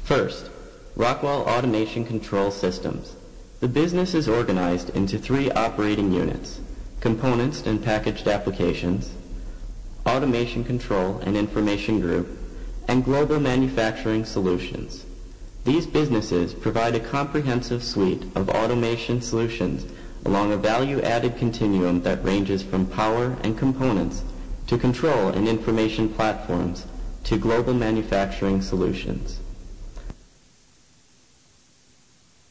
First, Rockwell Automation Control Systems. The business is organized into 3 operating units: Components and Packaged Applications, Automation Control and Information Group, and Global Manufacturing Solutions. These businesses provide a comprehensive suite of automation solutions along a value-added continuum that ranges from power and components to control and information platforms to global manufacturing solutions.